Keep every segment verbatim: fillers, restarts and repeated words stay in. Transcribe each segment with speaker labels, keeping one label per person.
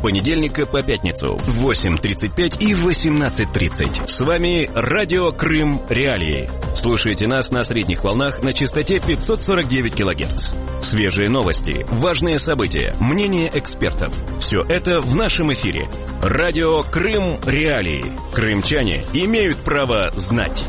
Speaker 1: понедельника по пятницу в восемь тридцать пять и восемнадцать тридцать. С вами Радио Крым Реалии. Слушайте нас на средних волнах на частоте пятьсот сорок девять килогерц. Свежие новости, важные события, мнения экспертов. Все это в нашем эфире. Радио Крым Реалии. Крымчане имеют право знать.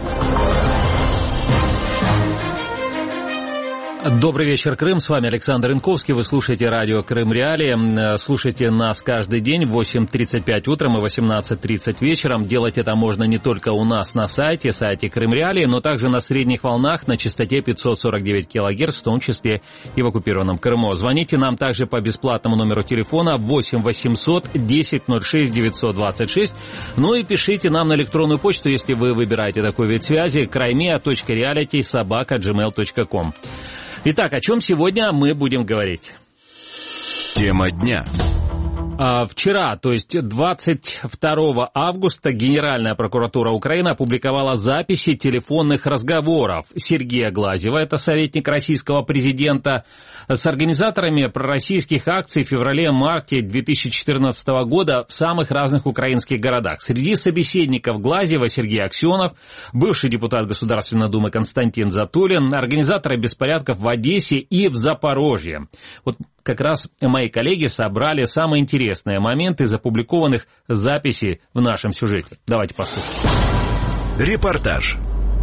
Speaker 2: Добрый вечер, Крым. С вами Александр Инковский. Вы слушаете радио Крым Реалии. Слушайте нас каждый день в восемь тридцать пять утром и восемнадцать тридцать вечером. Делать это можно не только у нас на сайте, сайте Крым Реалии, но также на средних волнах на частоте пятьсот сорок девять килогерц, в том числе и в оккупированном Крыму. Звоните нам также по бесплатному номеру телефона восемь восемьсот десять ноль шесть девятьсот двадцать шесть. Ну и пишите нам на электронную почту, если вы выбираете такой вид связи, краймеа точка реалити собака джимейл точка ком. Итак, о чем сегодня мы будем говорить?
Speaker 1: Тема дня.
Speaker 2: Вчера, то есть двадцать второго августа, Генеральная прокуратура Украины опубликовала записи телефонных разговоров Сергея Глазьева, это советник российского президента, с организаторами пророссийских акций в феврале-марте две тысячи четырнадцатого года в самых разных украинских городах. Среди собеседников Глазьева Сергей Аксенов, бывший депутат Государственной Думы Константин Затулин, организаторы беспорядков в Одессе и в Запорожье. Вот как раз мои коллеги собрали самые интересные моменты из опубликованных записей в нашем сюжете. Давайте послушаем.
Speaker 1: Репортаж.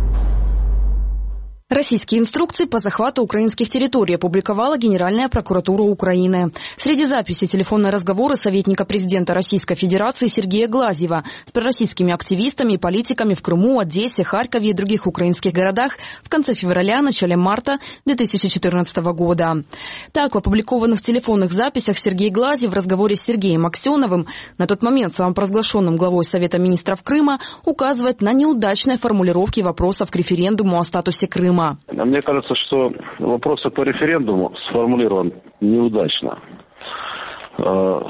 Speaker 3: Российские инструкции по захвату украинских территорий опубликовала Генеральная прокуратура Украины. Среди записей телефонные разговоры советника президента Российской Федерации Сергея Глазьева с пророссийскими активистами и политиками в Крыму, Одессе, Харькове и других украинских городах в конце февраля, начале марта две тысячи четырнадцатого года. Так, в опубликованных телефонных записях Сергей Глазьев в разговоре с Сергеем Аксеновым, на тот момент самопровозглашенным главой Совета министров Крыма, указывает на неудачные формулировки вопросов к референдуму о статусе Крыма.
Speaker 4: Мне кажется, что вопрос по референдуму сформулирован неудачно. Ну,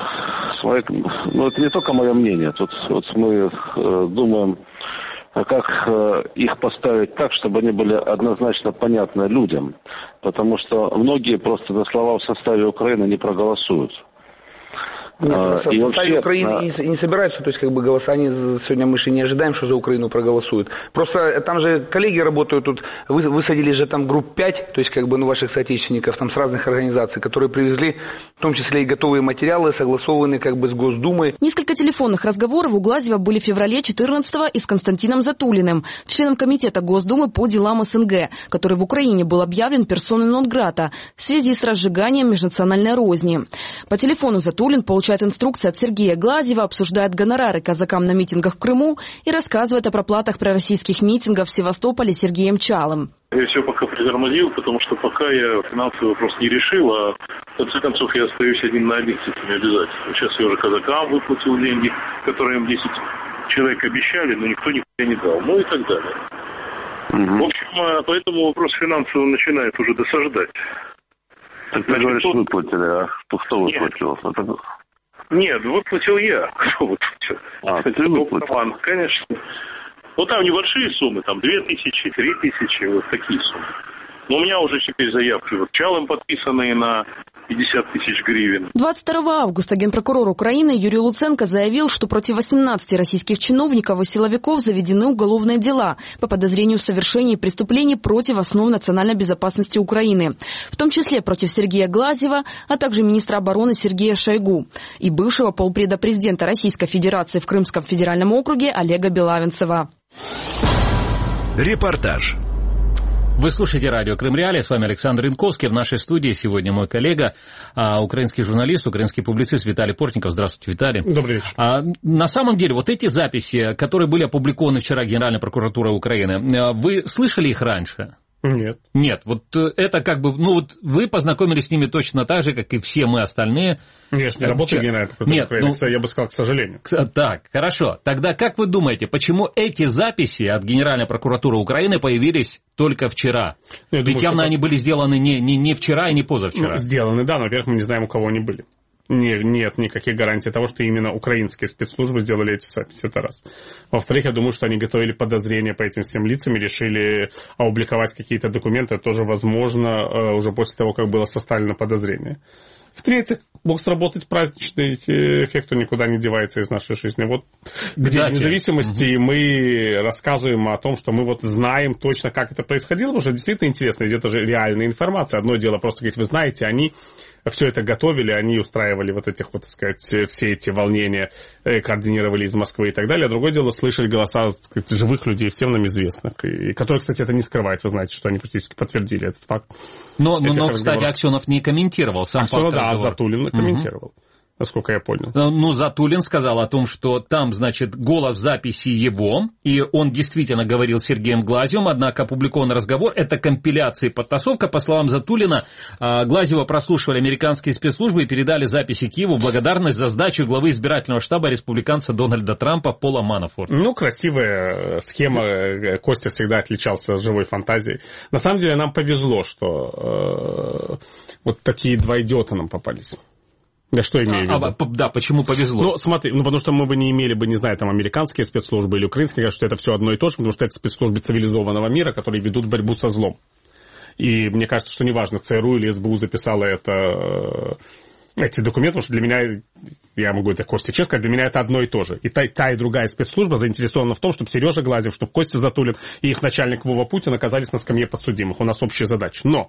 Speaker 4: это не только мое мнение. Тут вот мы думаем, как их поставить так, чтобы они были однозначно понятны людям. Потому что многие просто за слова в составе Украины не проголосуют.
Speaker 5: Нет,
Speaker 4: а,
Speaker 5: в составе
Speaker 4: вообще,
Speaker 5: Украины
Speaker 4: а...
Speaker 5: не, не собираются, то есть как бы голосование, сегодня мы же не ожидаем, что за Украину проголосуют. Просто там же коллеги работают, тут вы, высадили же там групп пять, то есть как бы ну, ваших соотечественников там с разных организаций, которые привезли в том числе и готовые материалы, согласованные как бы с Госдумой.
Speaker 3: Несколько телефонных разговоров у Глазьева были в феврале четырнадцатого и с Константином Затулиным, членом комитета Госдумы по делам СНГ, который в Украине был объявлен персоной нон-грата в связи с разжиганием межнациональной розни. По телефону Затулин получает инструкции от Сергея Глазьева, обсуждает гонорары казакам на митингах в Крыму и рассказывает о проплатах пророссийских митингов в Севастополе Сергеем Чалым.
Speaker 6: Я все пока притормозил, потому что пока я финансовый вопрос не решил, а в конце концов я остаюсь один на один с этими обязательствами. Сейчас я уже казакам выплатил деньги, которые им десять человек обещали, но никто нихуя не дал, ну и так далее. Угу. В общем, поэтому вопрос финансовый начинает уже досаждать.
Speaker 4: Так ты говоришь, тот... выплатили, а кто выплатил? Это...
Speaker 6: Нет, выплатил я. Кто выплатил?
Speaker 4: А, ты выплатил?
Speaker 6: Конечно. Ну, там небольшие суммы, там две тысячи, три тысячи, вот такие суммы. Но у меня уже теперь заявки вот Чалым подписанные на пятьдесят тысяч гривен.
Speaker 3: двадцать второго августа генпрокурор Украины Юрий Луценко заявил, что против восемнадцати российских чиновников и силовиков заведены уголовные дела по подозрению в совершении преступлений против основ национальной безопасности Украины, в том числе против Сергея Глазьева, а также министра обороны Сергея Шойгу и бывшего полпреда президента Российской Федерации в Крымском федеральном округе Олега Белавинцева.
Speaker 1: Репортаж.
Speaker 2: Вы слушаете радио Крым Реалии, с вами Александр Инковский. В нашей студии сегодня мой коллега, украинский журналист, украинский публицист Виталий Портников. Здравствуйте, Виталий.
Speaker 7: Добрый вечер.
Speaker 2: А, на самом деле, вот эти записи, которые были опубликованы вчера Генеральной прокуратурой Украины, вы слышали их раньше?
Speaker 7: Нет.
Speaker 2: Нет, вот это как бы, ну вот вы познакомились с ними точно так же, как и все мы остальные.
Speaker 7: Я же не работаю в Генеральной прокуратуре Украины, ну, я бы сказал, к сожалению.
Speaker 2: Так, хорошо. Тогда как вы думаете, почему эти записи от Генеральной прокуратуры Украины появились только вчера? Я Ведь думаю, явно что... они были сделаны не, не, не вчера и не позавчера.
Speaker 7: Ну, сделаны, да, но, во-первых, мы не знаем, у кого они были. Не, нет никаких гарантий того, что именно украинские спецслужбы сделали эти записи, это раз. Во-вторых, я думаю, что они готовили подозрения по этим всем лицам и решили опубликовать какие-то документы, тоже возможно, уже после того, как было составлено подозрение. В-третьих, мог сработать праздничный эффект, он никуда не девается из нашей жизни. Вот в День независимости угу. мы рассказываем о том, что мы вот знаем точно, как это происходило, потому что действительно интересно, где-то же реальная информация. Одно дело просто говорить, вы знаете, они все это готовили, они устраивали вот этих, вот, так сказать, все эти волнения, координировали из Москвы и так далее. А другое дело слышать голоса, так сказать, живых людей, всем нам известных, и которые, кстати, это не скрывают. Вы знаете, что они практически подтвердили этот факт.
Speaker 2: Но, но кстати, Аксенов не комментировал сам
Speaker 7: Аксенов,
Speaker 2: факт
Speaker 7: да,
Speaker 2: разговора.
Speaker 7: а Затулин комментировал. Угу. Насколько я понял.
Speaker 2: Ну, Затулин сказал о том, что там, значит, голос записи его, и он действительно говорил с Сергеем Глазьевым, однако опубликованный разговор — это компиляция и подтасовка. По словам Затулина, Глазьева прослушивали американские спецслужбы и передали записи Киеву в благодарность за сдачу главы избирательного штаба республиканца Дональда Трампа Пола Манафорта.
Speaker 7: Ну, красивая схема. Костя всегда отличался живой фантазией. На самом деле нам повезло, что э, вот такие два идиота нам попались. Да что имею в виду?
Speaker 2: А, да, почему повезло?
Speaker 7: Ну, смотри, ну, потому что мы бы не имели бы, не знаю, там, американские спецслужбы или украинские, кажется, что это все одно и то же, потому что это спецслужбы цивилизованного мира, которые ведут борьбу со злом. И мне кажется, что неважно, ЦРУ или СБУ записала это, эти документы, потому что для меня, я могу это Костя честно сказать, для меня это одно и то же. И та, та и другая спецслужба заинтересована в том, чтобы Сережа Глазьев, чтобы Костя Затулин и их начальник Вова Путин оказались на скамье подсудимых. У нас общая задача. Но,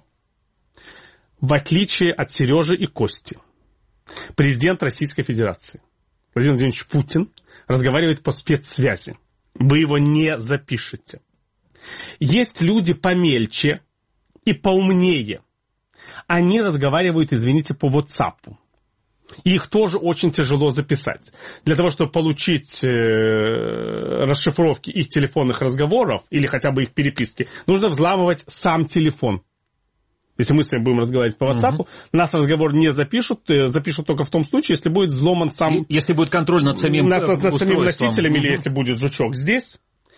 Speaker 7: в отличие от Сережи и Кости, президент Российской Федерации Владимир Владимирович Путин разговаривает по спецсвязи. Вы его не запишете. Есть люди помельче и поумнее. Они разговаривают, извините, по WhatsApp. И их тоже очень тяжело записать. Для того, чтобы получить э, расшифровки их телефонных разговоров или хотя бы их переписки, нужно взламывать сам телефон. Если мы с вами будем разговаривать по WhatsApp, угу. нас разговор не запишут, запишут только в том случае, если будет взломан сам...
Speaker 2: И, если будет контроль над самим
Speaker 7: над, над самим носителем, угу. или если будет жучок здесь.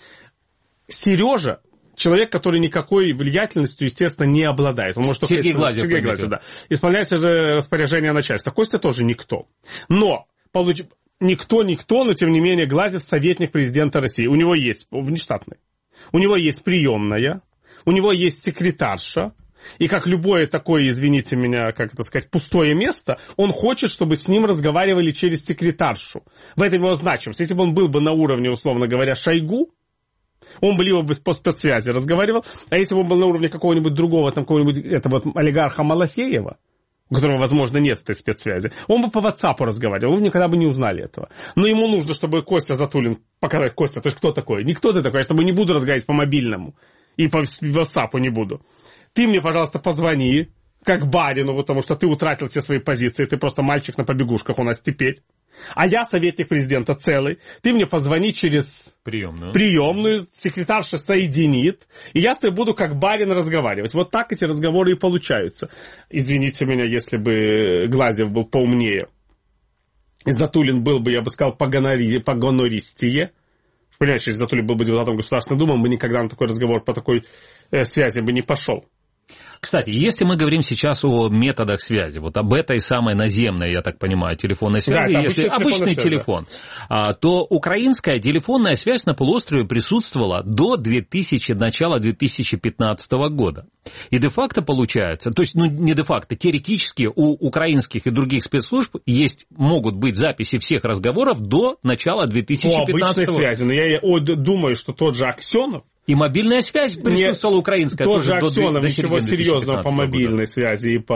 Speaker 7: Сережа, человек, который никакой влиятельностью, естественно, не обладает. Он может только...
Speaker 2: Сергей Глазьев.
Speaker 7: Сергей Глазьев, да. Исполняется же распоряжение начальства. Костя тоже никто. Но... Получ... Никто, никто, но тем не менее Глазьев советник президента России. У него есть... Внештатный. У него есть приемная, у него есть секретарша. И как любое такое, извините меня, как это сказать, пустое место, он хочет, чтобы с ним разговаривали через секретаршу. В этом его значимость. Если бы он был бы на уровне, условно говоря, Шойгу, он бы либо бы по спецсвязи разговаривал, а если бы он был на уровне какого-нибудь другого, там, какого-нибудь этого вот, олигарха Малафеева, у которого, возможно, нет этой спецсвязи, он бы по WhatsApp разговаривал, вы никогда бы не узнали этого. Но ему нужно, чтобы Костя Затулин показать, Костя, то есть кто такой? Никто ты такой, я с тобой не буду разговаривать по мобильному и по WhatsApp не буду. Ты мне, пожалуйста, позвони, как барину, потому что ты утратил все свои позиции, ты просто мальчик на побегушках у нас теперь. А я советник президента целый. Ты мне позвони через
Speaker 2: приемную,
Speaker 7: приемную секретарша соединит, и я с тобой буду как барин разговаривать. Вот так эти разговоры и получаются. Извините меня, если бы Глазьев был поумнее. И Затулин был бы, я бы сказал, погонористее. Понимаешь, если Затулин был бы депутатом Государственной Думы, он бы никогда на такой разговор по такой э, связи бы не пошел.
Speaker 2: Кстати, если мы говорим сейчас о методах связи, вот об этой самой наземной, я так понимаю, телефонной связи,
Speaker 7: да,
Speaker 2: если обычный
Speaker 7: связь,
Speaker 2: телефон, да. то украинская телефонная связь на полуострове присутствовала до две тысячи, начала две тысячи пятнадцатого года. И де-факто получается, то есть, ну не де-факто, теоретически у украинских и других спецслужб есть, могут быть записи всех разговоров до начала две тысячи пятнадцатого года.
Speaker 7: По обычной связи, но я, я думаю, что тот же Аксенов,
Speaker 2: и мобильная связь присутствовала украинская.
Speaker 7: Тоже Аксенов,
Speaker 2: до, до
Speaker 7: ничего серьезного по мобильной
Speaker 2: года.
Speaker 7: связи и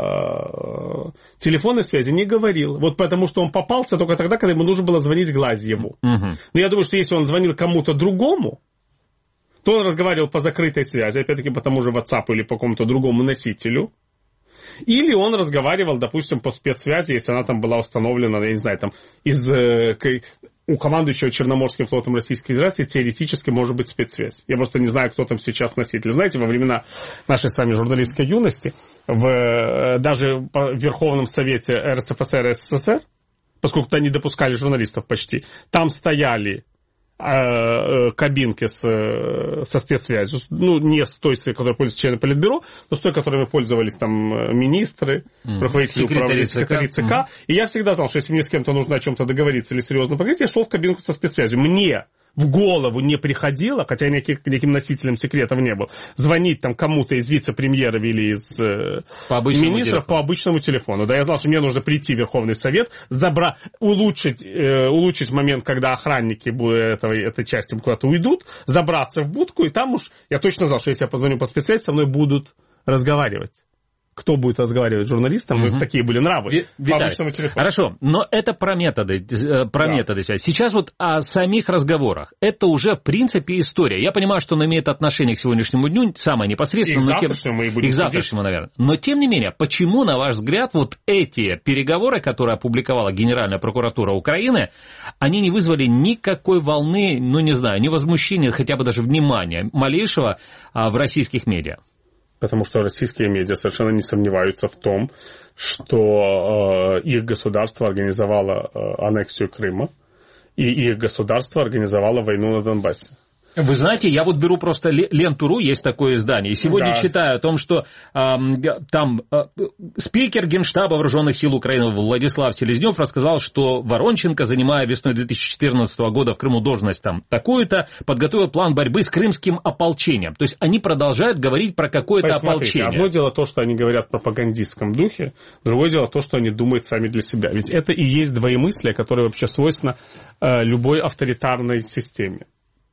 Speaker 7: по телефонной связи не говорил. Вот потому что он попался только тогда, когда ему нужно было звонить Глазьеву. Угу. Но я думаю, что если он звонил кому-то другому, то он разговаривал по закрытой связи, опять-таки по тому же WhatsApp или по какому-то другому носителю. Или он разговаривал, допустим, по спецсвязи, если она там была установлена, я не знаю, там из... У командующего Черноморским флотом Российской Федерации теоретически может быть спецсвязь. Я просто не знаю, кто там сейчас носитель. Знаете, во времена нашей с вами журналистской юности, в, даже в Верховном Совете эр эс эф эс эр и эс эс эс эр, поскольку туда не допускали журналистов почти, там стояли э, кабинки с, со спецсвязью. Ну, не с той, которой пользуются члены Политбюро, но с той, которыми пользовались там министры, mm. руководители управления, секретари ЦК. Mm. И я всегда знал, что если мне с кем-то нужно о чем-то договориться или серьезно поговорить, я шел в кабинку со спецсвязью. Мне в голову не приходило, хотя я никаким, никаким носителем секретов не был, звонить там кому-то из вице-премьеров или из э, по министров по обычному телефону. Да, я знал, что мне нужно прийти в Верховный Совет, забра... улучшить, э, улучшить момент, когда охранники этого, этой части куда-то уйдут, забраться в будку, и там уж я точно знал, что если я позвоню по спецсвязи, со мной будут разговаривать. Кто будет разговаривать с журналистом? Угу. Такие были нравы.
Speaker 2: Виталий, хорошо, но это про методы, про да. методы. Сейчас вот о самих разговорах. Это уже, в принципе, история. Я понимаю, что он имеет отношение к сегодняшнему дню, самое непосредственное. И к завтрашнему, тем... и будем и к завтрашнему, наверное. Но, тем не менее, почему, на ваш взгляд, вот эти переговоры, которые опубликовала Генеральная прокуратура Украины, они не вызвали никакой волны, ну, не знаю, ни возмущения, хотя бы даже внимания малейшего а, в российских медиа?
Speaker 7: Потому что российские медиа совершенно не сомневаются в том, что э, их государство организовало э, аннексию Крыма, и их государство организовало войну на Донбассе.
Speaker 2: Вы знаете, я вот беру просто Ленту.ру, есть такое издание, и сегодня да. читаю о том, что э, там э, спикер Генштаба Вооруженных сил Украины Владислав Селезнев рассказал, что Воронченко, занимая весной две тысячи четырнадцатого года в Крыму должность там такую-то, подготовил план борьбы с крымским ополчением. То есть они продолжают говорить про какое-то
Speaker 7: Посмотрите,
Speaker 2: ополчение.
Speaker 7: Одно дело то, что они говорят в пропагандистском духе, другое дело то, что они думают сами для себя. Ведь это и есть двоемыслие, которое вообще свойственно э, любой авторитарной системе.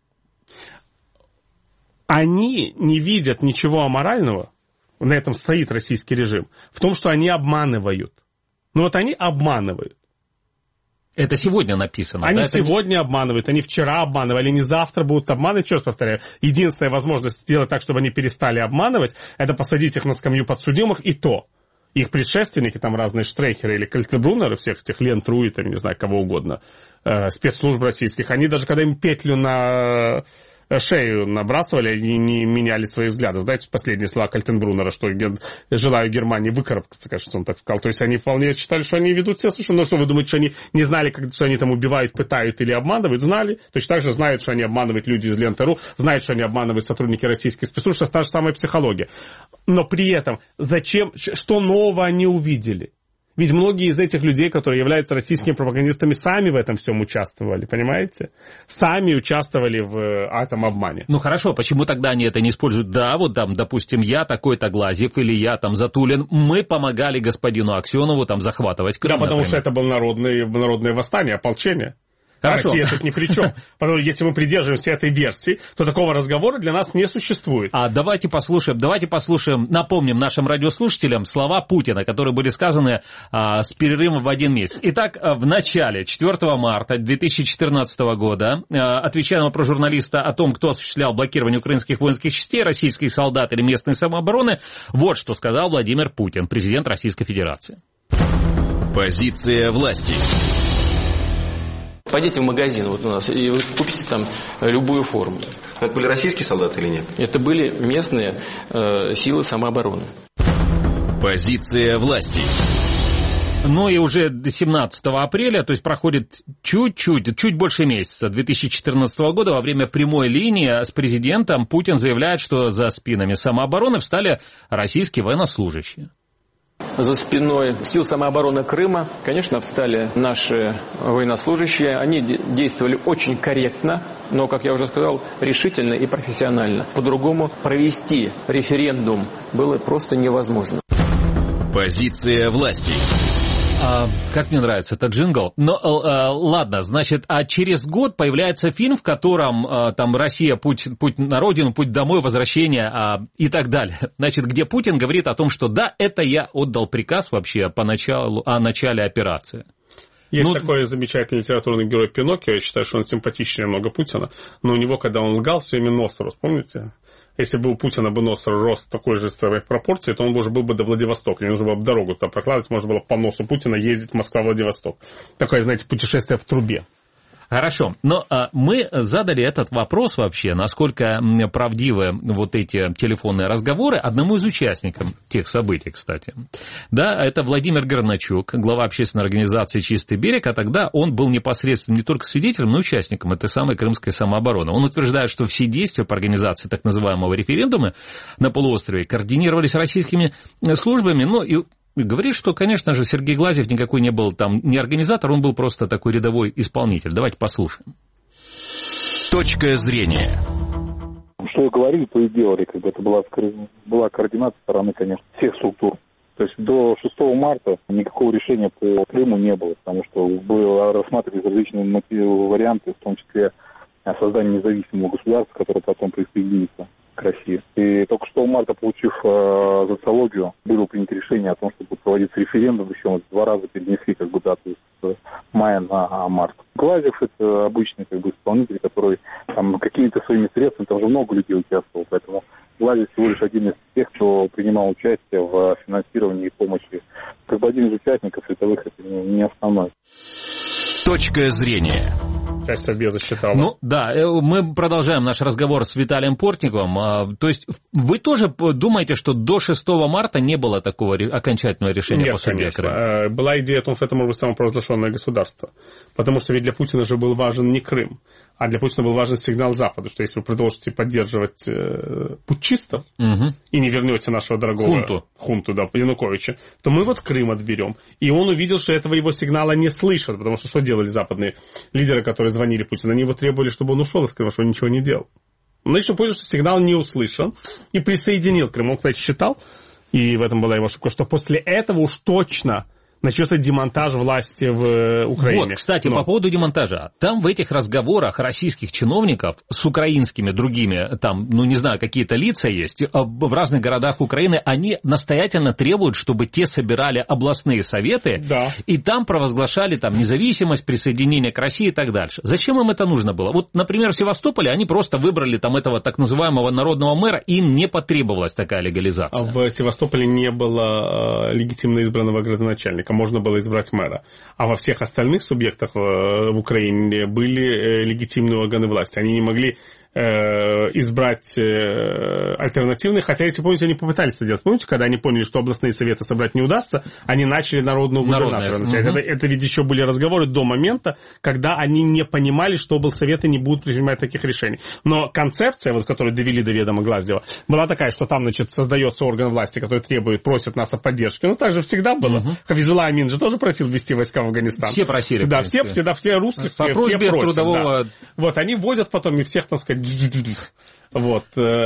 Speaker 7: Они не видят ничего аморального, на этом стоит российский режим, в том, что они обманывают. Ну вот они обманывают.
Speaker 2: Это сегодня написано.
Speaker 7: Они
Speaker 2: да?
Speaker 7: сегодня
Speaker 2: Это...
Speaker 7: обманывают, они вчера обманывали, они завтра будут обманывать. Еще раз повторяю, единственная возможность сделать так, чтобы они перестали обманывать, это посадить их на скамью подсудимых, и то. Их предшественники, там разные Штрейхеры или Кальтенбруннеры, всех этих Лент.ру и там, не знаю, кого угодно, э, спецслужб российских, они даже когда им петлю на... шею набрасывали и не меняли свои взгляды. Знаете, последние слова Кальтенбруннера, что желаю Германии выкарабкаться, кажется, он так сказал. То есть они вполне считали, что они ведут себя совершенно... Ну что, вы думаете, что они не знали, что они там убивают, пытают или обманывают? Знали. Точно так же знают, что они обманывают люди из Ленты.ру, знают, что они обманывают сотрудники российских спецслужб, что та же самая психология. Но при этом зачем... Что нового они увидели? Ведь многие из этих людей, которые являются российскими пропагандистами, сами в этом всем участвовали, понимаете? Сами участвовали в этом обмане.
Speaker 2: Ну хорошо, почему тогда они это не используют? Да, вот там, допустим, я такой-то Глазьев или я там Затулин, мы помогали господину Аксенову там захватывать Крым.
Speaker 7: Да, потому
Speaker 2: например.
Speaker 7: что это было народное, народное восстание, ополчение.
Speaker 2: Хорошо.
Speaker 7: Россия тут ни при чем. Потому что если мы придерживаемся этой версии, то такого разговора для нас не существует.
Speaker 2: А давайте послушаем, давайте послушаем, напомним нашим радиослушателям слова Путина, которые были сказаны а, с перерывом в один месяц. Итак, в начале, четвёртого марта две тысячи четырнадцатого года, а, отвечая на вопрос журналиста о том, кто осуществлял блокирование украинских воинских частей, российские солдаты или местные самообороны, вот что сказал Владимир Путин, президент Российской Федерации.
Speaker 1: Позиция власти.
Speaker 8: Пойдите в магазин вот у нас и вы купите там любую форму.
Speaker 9: Это были российские солдаты или нет?
Speaker 8: Это были местные э, силы самообороны.
Speaker 1: Позиция власти.
Speaker 2: Ну и уже до семнадцатого апреля, то есть проходит чуть-чуть, чуть больше месяца две тысячи четырнадцатого года, во время прямой линии с президентом Путин заявляет, что за спинами самообороны встали российские военнослужащие.
Speaker 8: За спиной сил самообороны Крыма, конечно, встали наши военнослужащие. Они действовали очень корректно, но, как я уже сказал, решительно и профессионально. По-другому провести референдум было просто невозможно.
Speaker 1: Позиция власти.
Speaker 2: А, как мне нравится этот джингл. Но а, ладно, значит, а через год появляется фильм, в котором а, там Россия, путь, путь на родину, путь домой, возвращение а, и так далее. Значит, где Путин говорит о том, что да, это я отдал приказ вообще по началу, о начале операции.
Speaker 7: Есть ну, такой замечательный литературный герой Пиноккио, я считаю, что он симпатичнее много Путина, но у него, когда он лгал, все время нос рос, помните? Если бы у Путина бы нос рос в такой же своей пропорции, то он уже был бы до Владивостока, не нужно было бы дорогу туда прокладывать, можно было по носу Путина ездить Москва-Владивосток. Такое, знаете, путешествие в трубе.
Speaker 2: Хорошо, но а, мы задали этот вопрос вообще, насколько правдивы вот эти телефонные разговоры, одному из участников тех событий, кстати. Да, это Владимир Горначук, глава общественной организации «Чистый берег», а тогда он был непосредственно не только свидетелем, но и участником этой самой крымской самообороны. Он утверждает, что все действия по организации так называемого референдума на полуострове координировались российскими службами, ну и... Говорит, что, конечно же, Сергей Глазьев никакой не был там не организатор, он был просто такой рядовой исполнитель. Давайте послушаем.
Speaker 1: Точка зрения.
Speaker 10: Что и говорили, то и делали. Как бы это была, была координация стороны, конечно, всех структур. То есть до шестого марта никакого решения по Крыму не было, потому что было рассматривались различные варианты, в том числе создание независимого государства, которое потом присоединится к России. И только шестого марта, получив э, социологию, было принято решение о том, что будет проводиться референдум, причем два раза перенесли как бы дату с мая на март. Глазьев — это обычный как бы исполнитель, который там какими-то своими средствами, там уже много людей участвовало, поэтому Глазьев всего лишь один из тех, кто принимал участие в финансировании и помощи. Как бы один из участников рядовых, это не основной.
Speaker 1: Точка зрения.
Speaker 7: Часть себе засчитала.
Speaker 2: Ну, да, мы продолжаем наш разговор с Виталием Портниковым. То есть вы тоже думаете, что до шестого марта не было такого окончательного решения?
Speaker 7: Нет,
Speaker 2: по судьбе
Speaker 7: конечно.
Speaker 2: Крыма?
Speaker 7: Была идея о том, что это может быть самопровозглашенное государство. Потому что ведь для Путина же был важен не Крым, а для Путина был важен сигнал Западу, что если вы продолжите поддерживать э, путчистов угу. и не вернете нашего дорогого
Speaker 2: хунту,
Speaker 7: хунту да, Януковича, то мы вот Крым отберем. И он увидел, что этого его сигнала не слышат, потому что что делали западные лидеры, которые звонили Путину? Они его требовали, чтобы он ушел из Крыма, что он ничего не делал. Значит, он понял, что сигнал не услышан и присоединил Крым. Он, кстати, считал, и в этом была его ошибка, что после этого уж точно начнется демонтаж власти в Украине.
Speaker 2: Вот, кстати,
Speaker 7: Но.
Speaker 2: по поводу демонтажа. Там в этих разговорах российских чиновников с украинскими другими, там, ну не знаю, какие-то лица есть, в разных городах Украины, они настоятельно требуют, чтобы те собирали областные советы,
Speaker 7: да.
Speaker 2: и там провозглашали там независимость, присоединение к России и так дальше. Зачем им это нужно было? Вот, например, в Севастополе они просто выбрали там этого так называемого народного мэра, им не потребовалась такая легализация.
Speaker 7: В Севастополе не было легитимно избранного градоначальника. Можно было избрать мэра. А во всех остальных субъектах в Украине были легитимные органы власти. Они не могли избрать альтернативные, хотя, если помните, они попытались это делать. Помните, когда они поняли, что областные советы собрать не удастся, они начали народного губернатора начать. Угу. Это, это ведь еще были разговоры до момента, когда они не понимали, что облсоветы не будут принимать таких решений. Но концепция, вот, которую довели до ведома Глазьева, была такая, что там, значит, создается орган власти, который требует, просит нас о поддержке. Ну, так же всегда было. Угу. Хафизулла Амин же тоже просил ввести войска в Афганистан.
Speaker 2: Все просили.
Speaker 7: Да, все, всегда все русских,
Speaker 2: по
Speaker 7: все
Speaker 2: просьбе
Speaker 7: просят.
Speaker 2: Трудового...
Speaker 7: Да. Вот, они вводят потом и всех, так сказать, вот.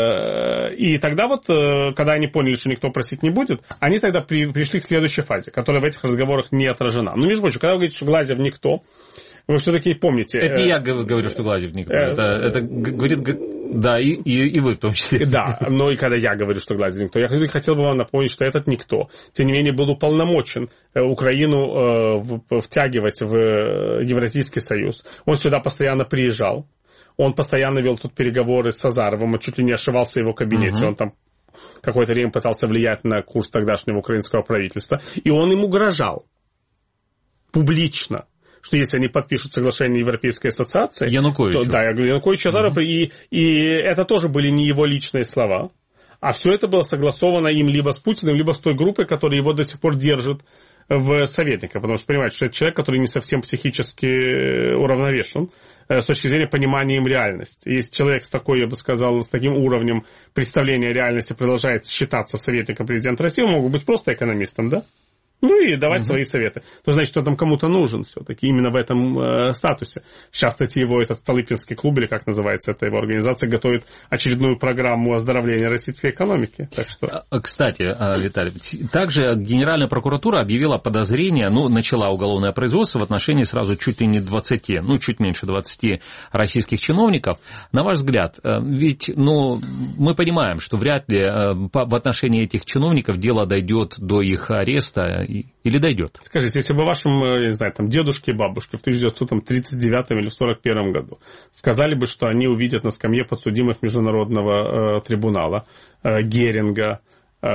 Speaker 7: И тогда вот, когда они поняли, что никто просить не будет, они тогда при, пришли к следующей фазе, которая в этих разговорах не отражена. Ну, между прочим, когда вы говорите, что Глазьев никто, вы все-таки помните...
Speaker 2: Это не я говорю, что Глазьев никто. Это, это говорит... Да, и, и, и вы в том числе.
Speaker 7: Да, но и когда я говорю, что Глазьев никто, я хотел бы вам напомнить, что этот никто, тем не менее, был уполномочен Украину втягивать в Евразийский союз. Он сюда постоянно приезжал. Он постоянно вел тут переговоры с Азаровым, он чуть ли не ошивался в его кабинете, uh-huh. он там какое-то время пытался влиять на курс тогдашнего украинского правительства, и он им угрожал публично, что если они подпишут соглашение Европейской ассоциации...
Speaker 2: Януковичу.
Speaker 7: То, да, Януковичу Азарову, uh-huh. и, и это тоже были не его личные слова, а все это было согласовано им либо с Путиным, либо с той группой, которая его до сих пор держит в советниках, потому что, понимаете, что это человек, который не совсем психически уравновешен с точки зрения понимания им реальности. Если человек с такой, я бы сказал, с таким уровнем представления реальности продолжает считаться советником президента России, он мог быть просто экономистом, да? Ну и давать угу. свои советы. То значит, что там кому-то нужен все-таки именно в этом э, статусе. Сейчас, кстати, его этот Столыпинский клуб, или как называется эта его организация, готовит очередную программу оздоровления российской экономики. Так что...
Speaker 2: Кстати, Виталий, также Генеральная прокуратура объявила подозрение, ну, начала уголовное производство в отношении сразу чуть ли не двадцати, ну, чуть меньше двадцати российских чиновников. На ваш взгляд, ведь, ну, мы понимаем, что вряд ли в отношении этих чиновников дело дойдет до их ареста, или дойдет?
Speaker 7: Скажите, если бы вашим, я не знаю, там, дедушке и бабушке в тысяча девятьсот тридцать девятом или сорок первом году сказали бы, что они увидят на скамье подсудимых Международного э, трибунала э, Геринга, э,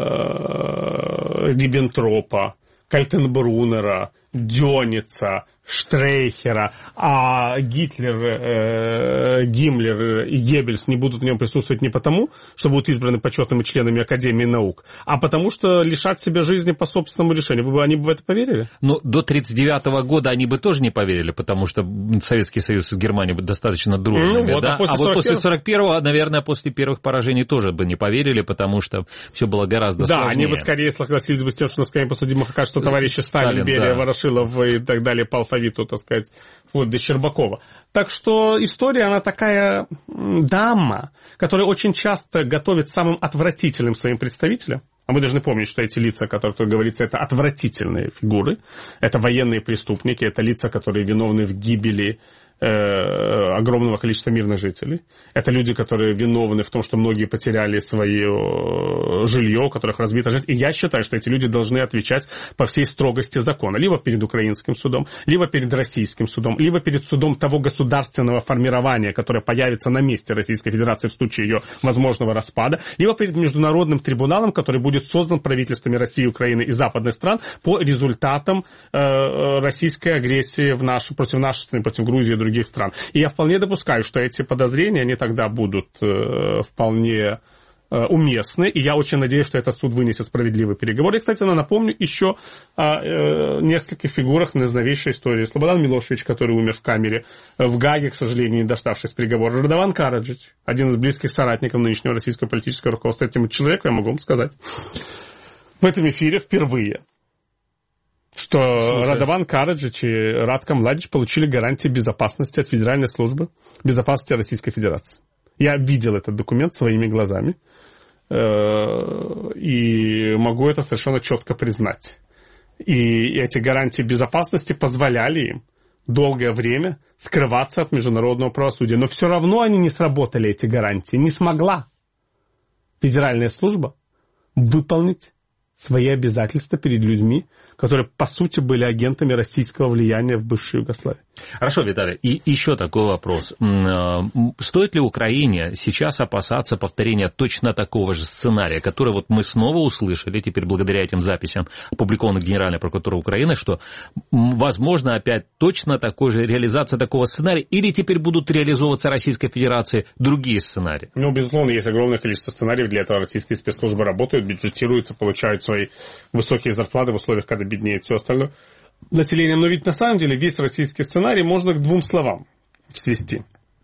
Speaker 7: Риббентропа, Кальтенбруннера, Дёница, Штрейхера, а Гитлер, э, Гиммлер и Геббельс не будут в нем присутствовать не потому, что будут избраны почетными членами Академии наук, а потому что лишат себя жизни по собственному решению. Вы бы, они бы в это поверили?
Speaker 2: Ну, до тридцать девятого года они бы тоже не поверили, потому что Советский Союз и Германия бы достаточно дружными, ну, вот, да? А, а вот после сорок первого, наверное, после первых поражений тоже бы не поверили, потому что все было гораздо
Speaker 7: да,
Speaker 2: сложнее.
Speaker 7: Да, они бы скорее согласились бы с тем, что на скамье подсудимых окажутся товарищи Сталин,
Speaker 2: Сталин
Speaker 7: Берия,
Speaker 2: да.
Speaker 7: Ворошилов Ворошилов и так далее по алфавиту, так сказать, вплоть до Щербакова. Так что история, она такая дама, которая очень часто готовит самым отвратительным своим представителям. А мы должны помнить, что эти лица, о которых тут говорится, это отвратительные фигуры. Это военные преступники, это лица, которые виновны в гибели э, огромного количества мирных жителей. Это люди, которые виновны в том, что многие потеряли свое жилье, у которых разбита жизнь. И я считаю, что эти люди должны отвечать по всей строгости закона. Либо перед украинским судом, либо перед российским судом, либо перед судом того государственного формирования, которое появится на месте Российской Федерации в случае ее возможного распада, либо перед международным трибуналом, который будет создан правительствами России, Украины и западных стран по результатам э, российской агрессии в наш, против нашей страны, против Грузии и других стран. И я вполне допускаю, что эти подозрения, они тогда будут э, вполне э, уместны, и я очень надеюсь, что этот суд вынесет справедливый переговор. И, кстати, напомню еще о э, нескольких фигурах из новейшей истории. Слободан Милошевич, который умер в камере в Гааге, к сожалению, не дождавшись приговора. Радован Караджич, один из близких соратников нынешнего российского политического руководства. Этому человеку я могу вам сказать в этом эфире впервые, что Слушай. Радован Караджич и Радко Младич получили гарантии безопасности от Федеральной службы безопасности Российской Федерации. Я видел этот документ своими глазами и могу это совершенно четко признать. И эти гарантии безопасности позволяли им долгое время скрываться от международного правосудия. Но все равно они не сработали, эти гарантии. Не смогла Федеральная служба выполнить свои обязательства перед людьми, которые, по сути, были агентами российского влияния в бывшей Югославии.
Speaker 2: Хорошо, Виталий, и еще такой вопрос. Стоит ли Украине сейчас опасаться повторения точно такого же сценария, который вот мы снова услышали теперь благодаря этим записям, опубликованных Генеральной прокуратурой Украины, что, возможно, опять точно такой же реализация такого сценария, или теперь будут реализовываться Российской Федерации другие сценарии?
Speaker 7: Ну, безусловно, есть огромное количество сценариев, для этого российские спецслужбы работают, бюджетируются, получают свои высокие зарплаты в условиях, когда беднеет все остальное население. Но ведь на самом деле весь российский сценарий можно к двум словам свести.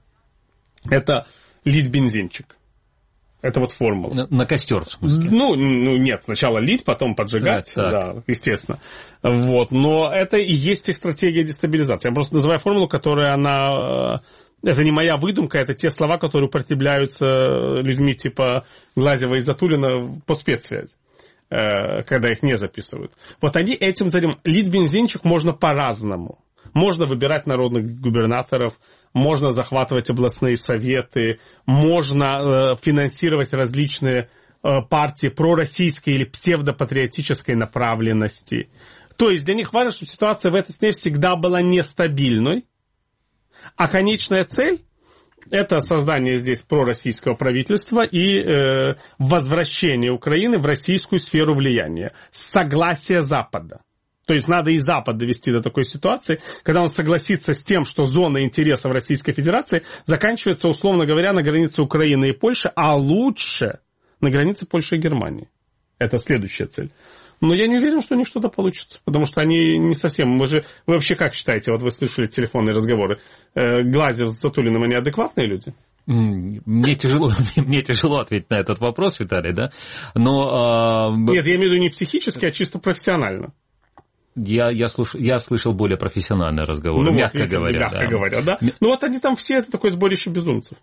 Speaker 7: Это лить бензинчик. Это вот формула.
Speaker 2: На, на костер, в смысле?
Speaker 7: Ну, ну, нет, сначала лить, потом поджигать, да, да, естественно. Вот. Но это и есть их стратегия дестабилизации. Я просто называю формулу, которая она... Это не моя выдумка, это те слова, которые употребляются людьми типа Глазева и Затулина по спецсвязи, когда их не записывают. Вот они этим занимаются. Лить бензинчик можно по-разному. Можно выбирать народных губернаторов, можно захватывать областные советы, можно финансировать различные партии пророссийской или псевдопатриотической направленности. То есть для них важно, чтобы ситуация в этой стране всегда была нестабильной, а конечная цель – это создание здесь пророссийского правительства и э, возвращение Украины в российскую сферу влияния. Согласие Запада. То есть надо и Запад довести до такой ситуации, когда он согласится с тем, что зона интересов Российской Федерации заканчивается, условно говоря, на границе Украины и Польши, а лучше на границе Польши и Германии. Это следующая цель. Но я не уверен, что у них что-то получится, потому что они не совсем... Мы же, вы вообще как считаете, вот вы слышали телефонные разговоры, э, Глазев с Затулиным, они адекватные люди?
Speaker 2: Мне тяжело, мне тяжело ответить на этот вопрос, Виталий, да? Но... Э...
Speaker 7: Нет, я имею в виду не психически, а чисто профессионально.
Speaker 2: Я, я, слуш... я слышал более профессиональный разговор, ну, мягко вот, видите, говоря.
Speaker 7: Мягко
Speaker 2: да.
Speaker 7: говоря, да? Ну вот они там все, это такое сборище безумцев.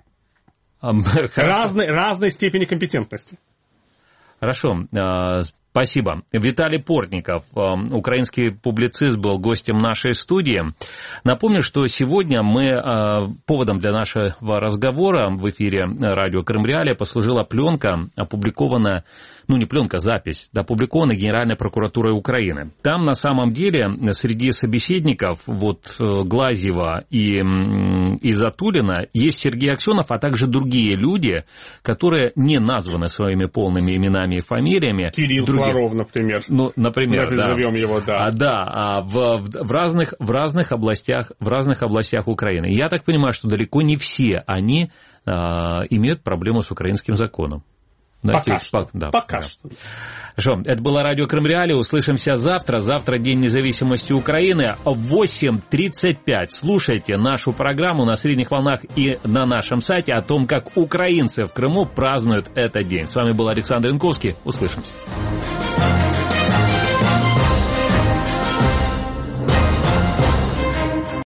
Speaker 7: Разной, разной степени компетентности.
Speaker 2: Хорошо, спасибо. Виталий Портников, украинский публицист, был гостем нашей студии. Напомню, что сегодня мы, поводом для нашего разговора в эфире радио Крым Реалии послужила пленка, опубликованная, ну не пленка, запись, опубликованная Генеральной прокуратурой Украины. Там на самом деле среди собеседников вот Глазьева и, и Затулина есть Сергей Аксенов, а также другие люди, которые не названы своими полными именами и фамилиями.
Speaker 7: Кирилл других... Флоров, например.
Speaker 2: Ну, например,
Speaker 7: мы
Speaker 2: да.
Speaker 7: Назовем его, да.
Speaker 2: А, да, а в, в, в, разных, в, разных областях, в разных областях Украины. Я так понимаю, что далеко не все они а, имеют проблему с украинским законом.
Speaker 7: Пока Знаете, что.
Speaker 2: Да,
Speaker 7: Пока
Speaker 2: да.
Speaker 7: что.
Speaker 2: Хорошо, это было радио Крым Реалии. Услышимся завтра. Завтра День независимости Украины. В восемь тридцать пять слушайте нашу программу на средних волнах и на нашем сайте о том, как украинцы в Крыму празднуют этот день. С вами был Александр Янковский. Услышимся.